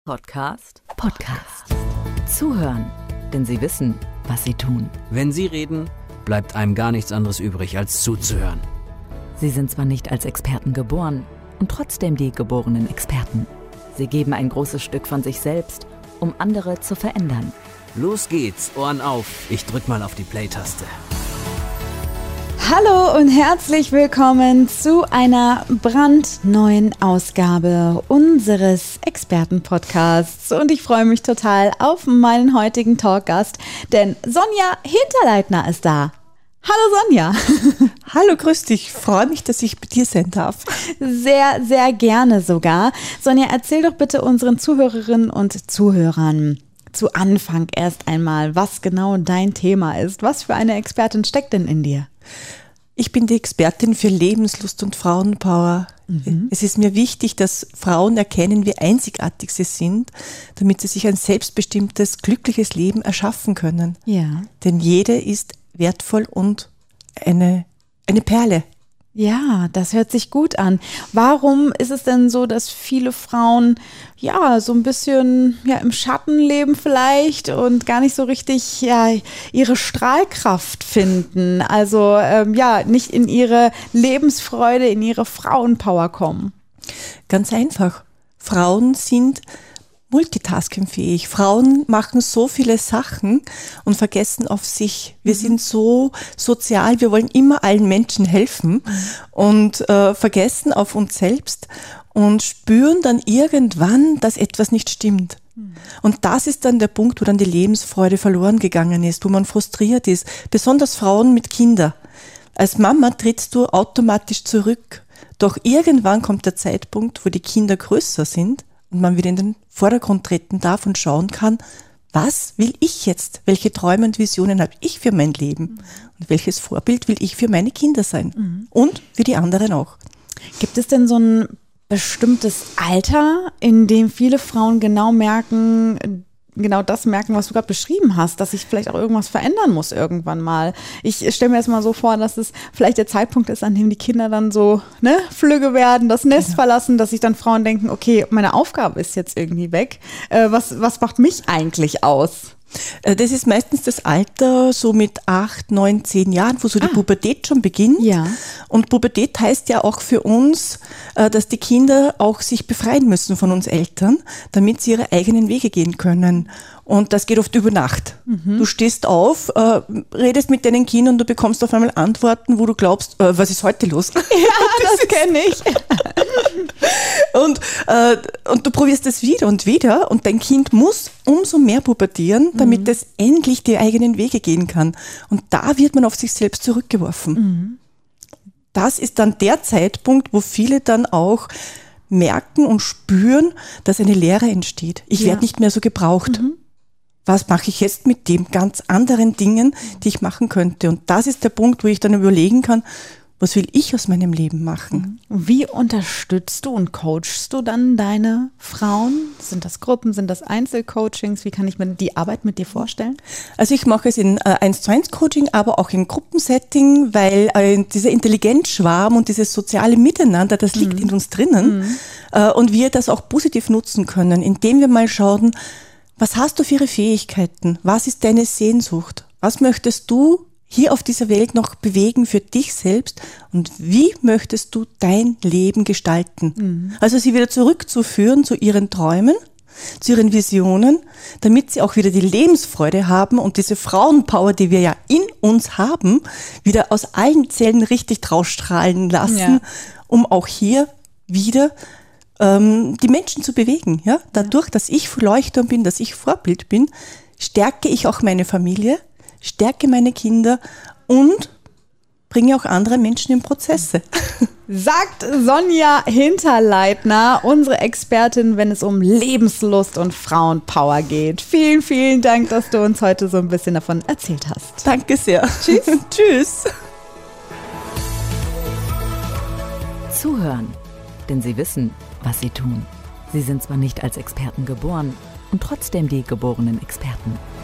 Podcast. Zuhören, denn sie wissen, was sie tun. Wenn sie reden, bleibt einem gar nichts anderes übrig, als zuzuhören. Sie sind zwar nicht als Experten geboren und trotzdem die geborenen Experten. Sie geben ein großes Stück von sich selbst, um andere zu verändern. Los geht's, Ohren auf. Ich drück mal auf die Play-Taste. Hallo und herzlich willkommen zu einer brandneuen Ausgabe unseres Expertenpodcasts. Und ich freue mich total auf meinen heutigen Talkgast, denn Sonja Hinterleitner ist da. Hallo Sonja. Hallo, grüß dich. Ich freue mich, dass ich bei dir sein darf. Sehr, sehr gerne sogar. Sonja, erzähl doch bitte unseren Zuhörerinnen und Zuhörern zu Anfang erst einmal, was genau dein Thema ist. Was für eine Expertin steckt denn in dir? Ich bin die Expertin für Lebenslust und Frauenpower. Es ist mir wichtig, dass Frauen erkennen, wie einzigartig sie sind, damit sie sich ein selbstbestimmtes, glückliches Leben erschaffen können. Ja. Denn jede ist wertvoll und eine Perle. Ja, das hört sich gut an. Warum ist es denn so, dass viele Frauen so ein bisschen im Schatten leben vielleicht und gar nicht so richtig ihre Strahlkraft finden? Also nicht in ihre Lebensfreude, in ihre Frauenpower kommen. Ganz einfach. Frauen sind multitaskingfähig. Frauen machen so viele Sachen und vergessen auf sich. Wir sind so sozial, wir wollen immer allen Menschen helfen und vergessen auf uns selbst und spüren dann irgendwann, dass etwas nicht stimmt. Und das ist dann der Punkt, wo dann die Lebensfreude verloren gegangen ist, wo man frustriert ist. Besonders Frauen mit Kindern. Als Mama trittst du automatisch zurück. Doch irgendwann kommt der Zeitpunkt, wo die Kinder größer sind und man wieder in den Vordergrund treten darf und schauen kann, was will ich jetzt? Welche Träume und Visionen habe ich für mein Leben? Und welches Vorbild will ich für meine Kinder sein? Und für die anderen auch. Gibt es denn so ein bestimmtes Alter, in dem viele Frauen genau das merken, was du gerade beschrieben hast, dass sich vielleicht auch irgendwas verändern muss irgendwann mal? Ich stelle mir jetzt mal so vor, dass es vielleicht der Zeitpunkt ist, an dem die Kinder dann so flügge werden, das Nest verlassen, dass sich dann Frauen denken, okay, meine Aufgabe ist jetzt irgendwie weg. Was macht mich eigentlich aus? Das ist meistens das Alter so mit 8, 9, 10 Jahren, wo so die Pubertät schon beginnt. Ja. Und Pubertät heißt ja auch für uns, dass die Kinder auch sich befreien müssen von uns Eltern, damit sie ihre eigenen Wege gehen können. Und das geht oft über Nacht. Du stehst auf, redest mit deinen Kindern und du bekommst auf einmal Antworten, wo du glaubst, was ist heute los? Ja, das kenne ich. Und du probierst es wieder und dein Kind muss umso mehr pubertieren, damit es endlich die eigenen Wege gehen kann. Und da wird man auf sich selbst zurückgeworfen. Das ist dann der Zeitpunkt, wo viele dann auch merken und spüren, dass eine Leere entsteht. Ich werde nicht mehr so gebraucht. Was mache ich jetzt mit den ganz anderen Dingen, die ich machen könnte? Und das ist der Punkt, wo ich dann überlegen kann, was will ich aus meinem Leben machen? Wie unterstützt du und coachst du dann deine Frauen? Sind das Gruppen, sind das Einzelcoachings? Wie kann ich mir die Arbeit mit dir vorstellen? Also ich mache es in 1:1 Coaching, aber auch im Gruppensetting, weil dieser Intelligenzschwarm und dieses soziale Miteinander, das liegt in uns drinnen und wir das auch positiv nutzen können, indem wir mal schauen, was hast du für ihre Fähigkeiten? Was ist deine Sehnsucht? Was möchtest du hier auf dieser Welt noch bewegen für dich selbst und wie möchtest du dein Leben gestalten? Also sie wieder zurückzuführen zu ihren Träumen, zu ihren Visionen, damit sie auch wieder die Lebensfreude haben und diese Frauenpower, die wir ja in uns haben, wieder aus allen Zellen richtig rausstrahlen lassen, um auch hier wieder die Menschen zu bewegen. Ja? Dadurch, dass ich Leuchtturm bin, dass ich Vorbild bin, stärke ich auch meine Familie, stärke meine Kinder und bringe auch andere Menschen in Prozesse. Sagt Sonja Hinterleitner, unsere Expertin, wenn es um Lebenslust und Frauenpower geht. Vielen, vielen Dank, dass du uns heute so ein bisschen davon erzählt hast. Danke sehr. Tschüss. Tschüss. Zuhören, denn sie wissen, was sie tun. Sie sind zwar nicht als Experten geboren und trotzdem die geborenen Experten.